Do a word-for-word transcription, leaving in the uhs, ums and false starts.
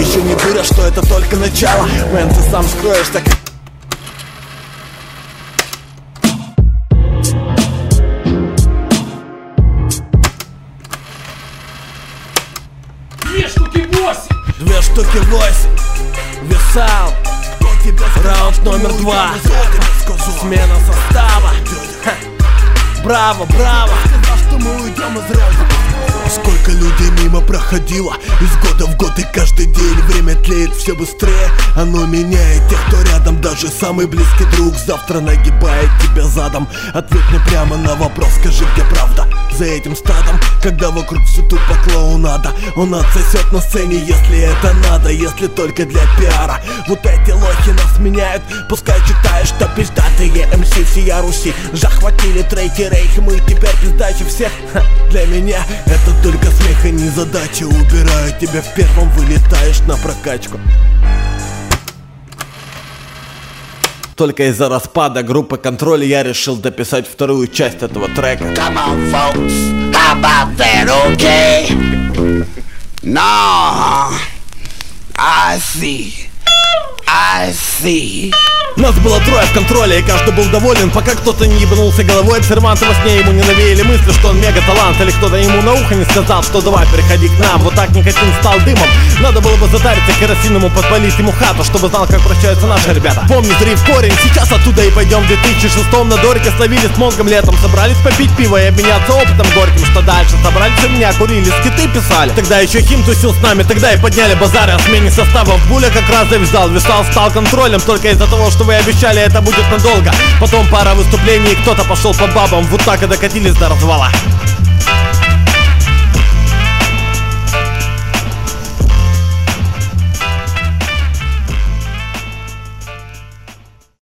еще не буря, что это только начало. Мэн, ты сам скроешься, как... Две штуки восемь! Две штуки восемь. Весал. Раунд номер два. Смена состава. Ха. Браво, браво. Сколько людей мимо проходило из года в год, и каждый день время тлеет все быстрее. Оно меняет тех, кто рядом, даже самый близкий друг завтра нагибает тебя задом. Ответь мне прямо на вопрос, скажи, где правда за этим стадом, когда вокруг все тупо клоунада. Он отсосет на сцене, если это надо, если только для пиара. Вот эти лохи нас меняют, пускай читаешь, что пиздатые эм си всея Руси захватили треки рейх, и мы теперь пиздачи всех. Ха, для меня это только смех и не задача. Убираю тебя в первом, вылетаешь на прокачку. Только из-за распада группы «Контроль» я решил дописать вторую часть этого трека. Come on, folks, how about that, okay? No, I see, I see. Нас было трое в контроле, и каждый был доволен, пока кто-то не ебанулся головой от серванта. Во сне ему не навеяли мысли, что он мега-талант, или кто-то ему на ухо не сказал, что давай переходи к нам. Вот так никотин стал дымом. Надо было бы затариться керосином и подпалить ему хату, чтобы знал, как прощаются наши ребята. Помни, зри в корень, сейчас оттуда и пойдем. В две тысячи шестом на Дорике словили с мозгом летом. Собрались попить пиво и обменяться опытом горьким. Что дальше? Собрались у меня, курили, скиты писали. Тогда еще Хим тусил с нами, тогда и подняли базар о смене составов. Буля как раз завязал, Весал стал контролем только из-за того, что вы обещали, это будет надолго. Потом пара выступлений, и кто-то пошел по бабам. Вот так и докатились до развала.